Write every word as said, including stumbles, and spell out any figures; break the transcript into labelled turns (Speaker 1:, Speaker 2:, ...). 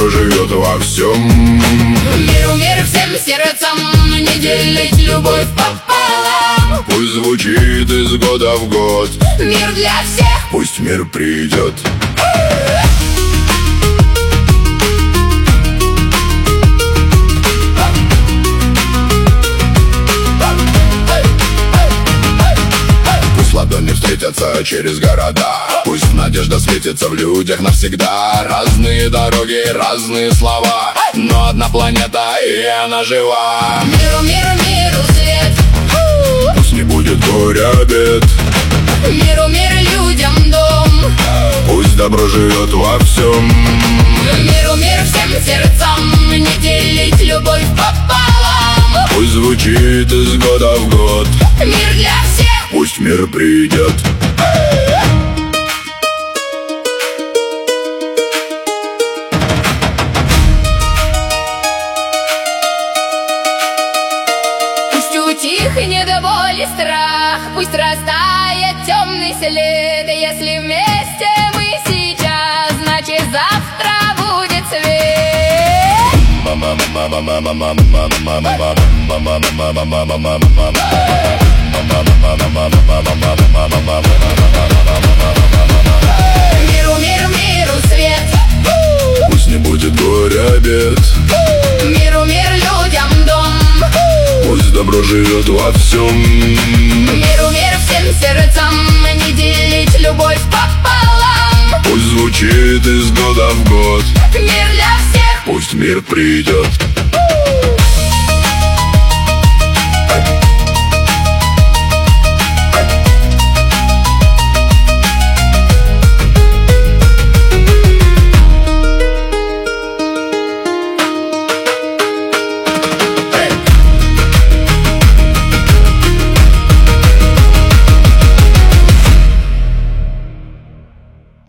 Speaker 1: добро живет во всем.
Speaker 2: Миру, мир всем сердцам, не делить любовь пополам.
Speaker 1: Пусть звучит из года в год
Speaker 2: Мир для всех,
Speaker 1: пусть мир придет. Пусть ладони встретятся через города, пусть надежда светится в людях навсегда. Разные дороги, разные слова, но одна планета, и она жива.
Speaker 2: миру, миру, миру свет.
Speaker 1: Пусть не будет горя, бед,
Speaker 2: Миру, мир людям дом.
Speaker 1: пусть добро живет во всем.
Speaker 2: Миру, мир всем сердцам, не делить любовь пополам.
Speaker 1: Пусть звучит из года в год
Speaker 2: Мир для всех,
Speaker 1: пусть мир придет.
Speaker 2: пусть утихнет боль и страх, пусть растает темный след. Если вместе мы сейчас, значит завтра будет свет. Миру, миру, миру свет.
Speaker 1: Пусть не будет горя, бед,
Speaker 2: Миру, мир людям дом.
Speaker 1: пусть добро живет во всем.
Speaker 2: Миру, мир всем сердцам, не делить любовь пополам.
Speaker 1: Пусть звучит из года в год
Speaker 2: Мир для всех,
Speaker 1: пусть мир придет.